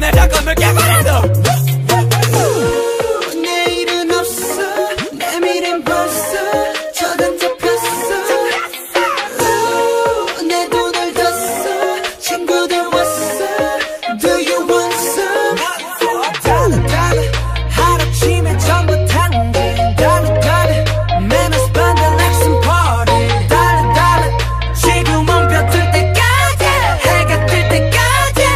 내 잠깐만 깨버려도 내일은 없어 내 미래는 벌써 저간 잡혔어 내 돈을 뒀어 친구들 왔어 Do you want some? 달러 달러 하루치면 전부 당근 달러 달러 Man I spend the next party 달러 달러 지금은 벼 뜰 때까지 해가 뜰 때까지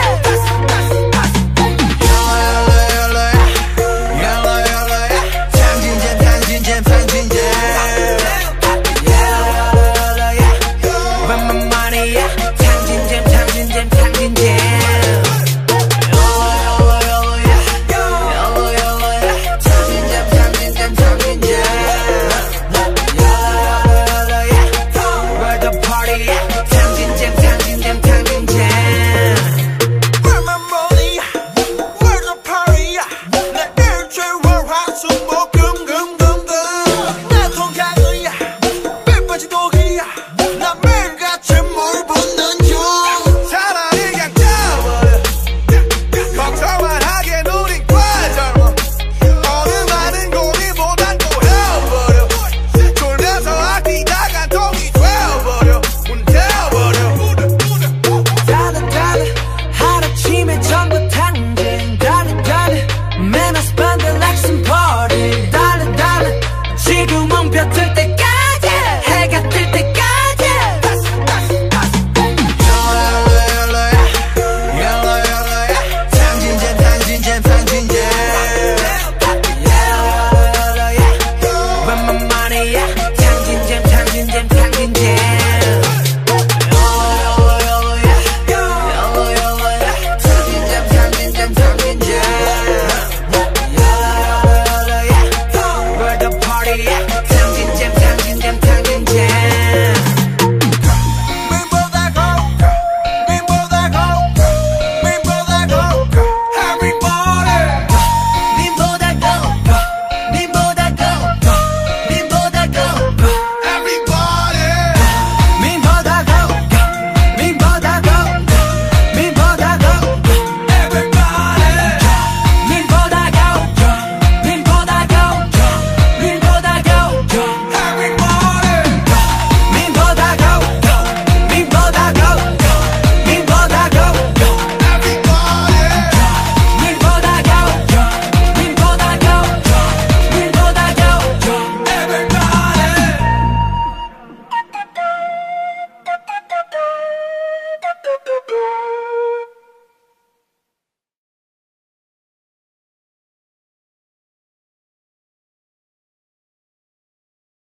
지금은 벼 뜰 때까지 해가 뜰 때까지 Where the party at?